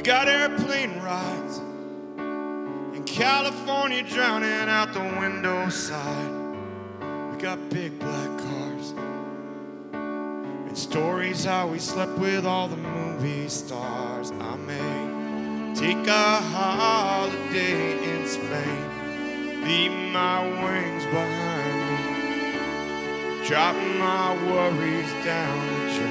got airplane rides in California, drowning out the window side. We got big black cars and stories how we slept with all the movie stars. I may take a holiday in Spain, leave my wings behind me, drop my worries down the drain.